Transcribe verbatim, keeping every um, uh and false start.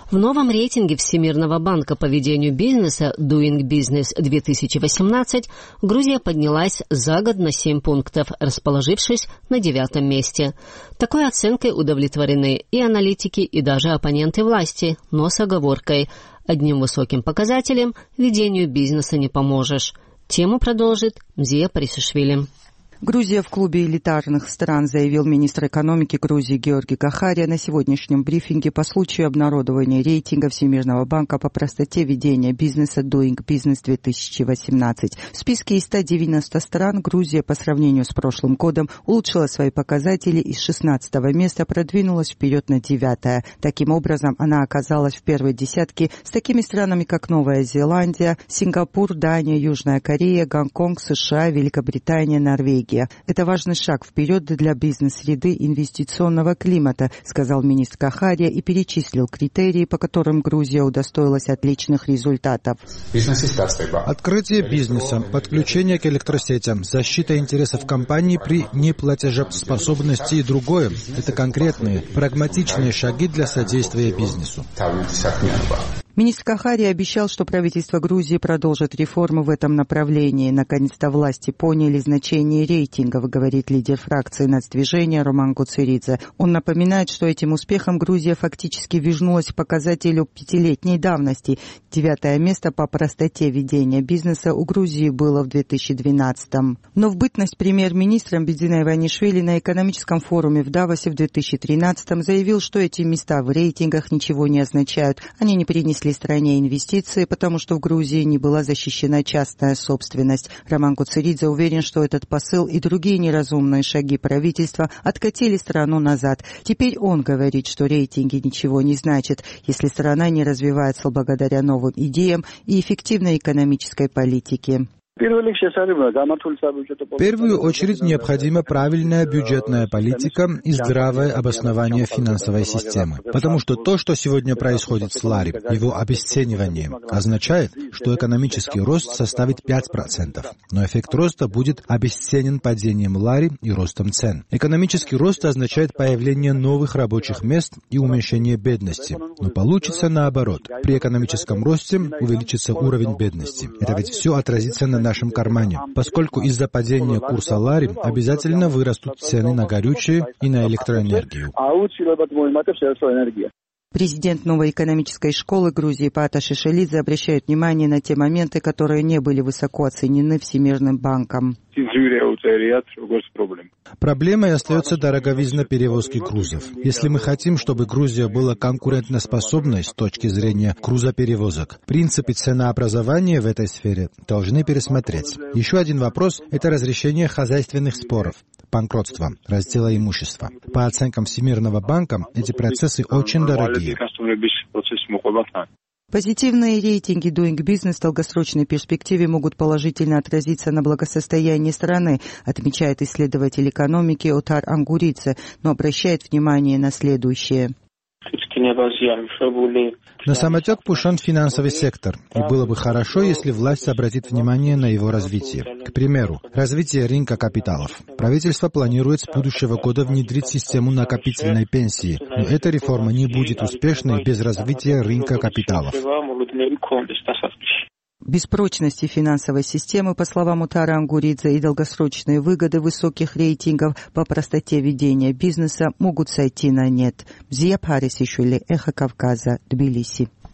В новом рейтинге Всемирного банка по ведению бизнеса Doing Business две тысячи восемнадцать Грузия поднялась за год на семь пунктов, расположившись на девятом месте. Такой оценкой удовлетворены и аналитики, и даже оппоненты власти, но с оговоркой: одним высоким показателем ведению бизнеса не поможешь. Тему продолжит Мзия Парисишвили. Грузия в клубе элитарных стран, заявил министр экономики Грузии Георгий Гахария на сегодняшнем брифинге по случаю обнародования рейтинга Всемирного банка по простоте ведения бизнеса Doing Business две тысячи восемнадцать. В списке из ста девяноста стран Грузия по сравнению с прошлым годом улучшила свои показатели и с шестнадцатого места продвинулась вперед на девятое. Таким образом, она оказалась в первой десятке с такими странами, как Новая Зеландия, Сингапур, Дания, Южная Корея, Гонконг, США, Великобритания, Норвегия. Это важный шаг вперед для бизнес-среды инвестиционного климата, сказал министр Гахария и перечислил критерии, по которым Грузия удостоилась отличных результатов. Открытие бизнеса, подключение к электросетям, защита интересов компаний при неплатежеспособности и другое – это конкретные, прагматичные шаги для содействия бизнесу. Министр Гахария обещал, что правительство Грузии продолжит реформы в этом направлении. Наконец-то власти поняли значение рейтингов, говорит лидер фракции нацдвижения Роман Гуцеридзе. Он напоминает, что этим успехом Грузия фактически вернулась к показателю пятилетней давности. Девятое место по простоте ведения бизнеса у Грузии было в две тысячи двенадцатом. Но в бытность премьер-министром Бедзина Иванишвили на экономическом форуме в Давосе в две тысячи тринадцатом заявил, что эти места в рейтингах ничего не означают. Они не принесли стране инвестиции, потому что в Грузии не была защищена частная собственность. Роман Гуцеридзе уверен, что этот посыл и другие неразумные шаги правительства откатили страну назад. Теперь он говорит, что рейтинги ничего не значат, если страна не развивается благодаря новым идеям и эффективной экономической политике. В первую очередь необходима правильная бюджетная политика и здравое обоснование финансовой системы. Потому что то, что сегодня происходит с лари, его обесценивание, означает, что экономический рост составит пять процентов. Но эффект роста будет обесценен падением лари и ростом цен. Экономический рост означает появление новых рабочих мест и уменьшение бедности. Но получится наоборот. При экономическом росте увеличится уровень бедности. Это ведь все отразится на нашем кармане, поскольку из-за падения курса лари обязательно вырастут цены на горючее и на электроэнергию. Президент новой экономической школы Грузии Пата Шишелидзе обращает внимание на те моменты, которые не были высоко оценены Всемирным банком. Проблемой остается дороговизна перевозки грузов. Если мы хотим, чтобы Грузия была конкурентоспособной с точки зрения грузоперевозок, принципы ценообразования в этой сфере должны пересмотреть. Еще один вопрос – это разрешение хозяйственных споров, банкротства, раздела имущества. По оценкам Всемирного банка, эти процессы очень дорогие. Позитивные рейтинги Doing Business в долгосрочной перспективе могут положительно отразиться на благосостоянии страны, отмечает исследователь экономики Отар Ангуридзе, но обращает внимание на следующее. На самотек пущен финансовый сектор, и было бы хорошо, если власть обратит внимание на его развитие. К примеру, развитие рынка капиталов. Правительство планирует с будущего года внедрить систему накопительной пенсии, но эта реформа не будет успешной без развития рынка капиталов. Без прочности финансовой системы, по словам Утара Ангуридзе, и долгосрочные выгоды высоких рейтингов по простоте ведения бизнеса могут сойти на нет. Мзия Парисишвили, Эхо Кавказа, Тбилиси.